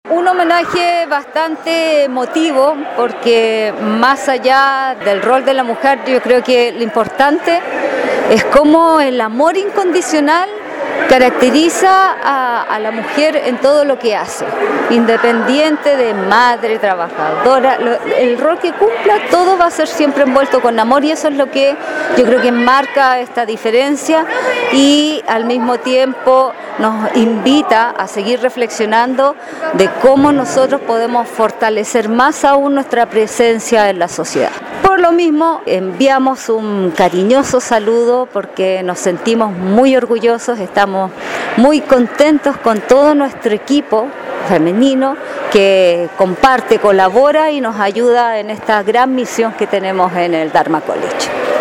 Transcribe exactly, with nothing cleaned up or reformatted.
Un homenaje bastante emotivo porque más allá del rol de la mujer, yo creo que lo importante es cómo el amor incondicional caracteriza a, a la mujer en todo lo que hace, independiente de madre, trabajadora, lo, el rol que cumpla, todo va a ser siempre envuelto con amor y eso es lo que yo creo que marca esta diferencia y al mismo tiempo nos invita a seguir reflexionando de cómo nosotros podemos fortalecer más aún nuestra presencia en la sociedad. Por lo mismo, enviamos un cariñoso saludo porque nos sentimos muy orgullosos, estamos muy contentos con todo nuestro equipo femenino que comparte, colabora y nos ayuda en esta gran misión que tenemos en el Dharma College.